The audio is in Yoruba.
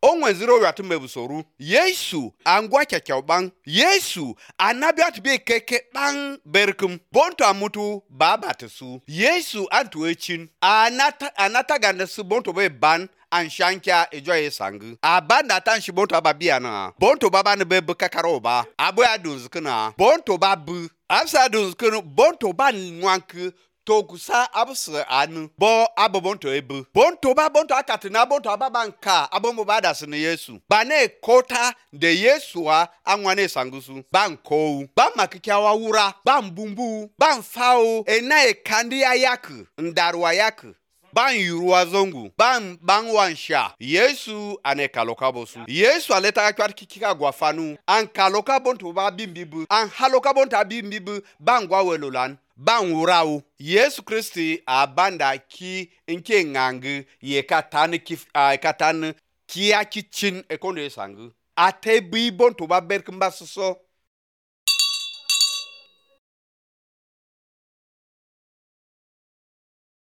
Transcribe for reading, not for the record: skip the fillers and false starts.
onwe ziro yatu mebusoru Yesu angwa kyakyaw bang Yesu anabiat be keke bang berkum bonto amutu babatusu Yesu antu echin anata gandesu bonto be ban an shankia ejoye sangu abanda tan shi bonto babia na bonto baba ne be kakaroba abo adunzkuna bonto babu absa adunzkuna bonto ban nwanku tokusa absa anu bo abobonto ebu bonto ba bonto akatina bonto ababanka abomo badas ne Yesu bane kota de Yesu a anwane sangusu banko ba makikyawa wura ba mbumbu ba mfao ena ekandi ayaku ndarwa yaku ban yuruwa zongu ban wansha Yesu ane kaloka bosu Yesu aleta kwat kikika gwafanu an kaloka bonto ba bimbibu an haloka bonto bimbibu bangwa welolan ban wurawo Yesu Kristi abanda ki nke ngangu ye katani kia kichin ekondo sangu ate bi bonto ba berkmba soso